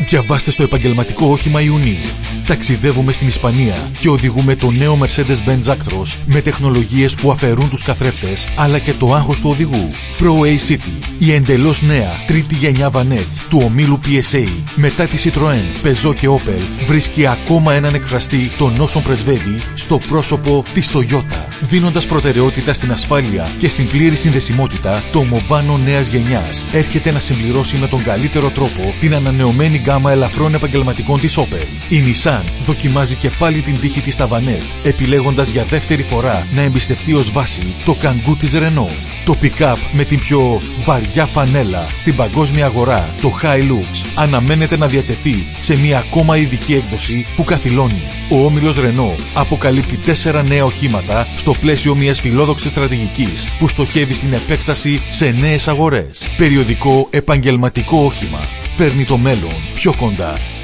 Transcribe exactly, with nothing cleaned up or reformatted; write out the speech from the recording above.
Διαβάστε στο επαγγελματικό όχημα Ιουνίου. Ταξιδεύουμε στην Ισπανία και οδηγούμε το νέο Mercedes-Benz Actros με τεχνολογίες που αφαιρούν τους καθρέφτες αλλά και το άγχος του οδηγού. Pro A-City, η εντελώς νέα τρίτη γενιά Vanette του ομίλου πι ες έι, μετά τη Citroën, Peugeot και Opel, βρίσκει ακόμα έναν εκφραστή των όσων πρεσβεύει στο πρόσωπο της Toyota. Δίνοντας προτεραιότητα στην ασφάλεια και στην πλήρη συνδεσιμότητα, το Movano νέας γενιάς έρχεται να συμπληρώσει με τον καλύτερο τρόπο την ανανεωμένη γκάμα ελαφρών επαγγελματικών της Opel. Η Nissan δοκιμάζει και πάλι την τύχη της στα Vanette, επιλέγοντας για δεύτερη φορά να εμπιστευτεί ως βάση το Kangoo της Renault. Το pick-up με την πιο βαριά φανέλα στην παγκόσμια αγορά, το Hilux, αναμένεται να διατεθεί σε μια ακόμα ειδική έκδοση που καθυλώνει. Ο όμιλος Renault αποκαλύπτει τέσσερα νέα οχήματα στο πλαίσιο μιας φιλόδοξης στρατηγικής που στοχεύει στην επέκταση σε νέες αγορές. Περιοδικό επαγγελματικό όχημα. Φέρνει το μέλλον πιο κοντά.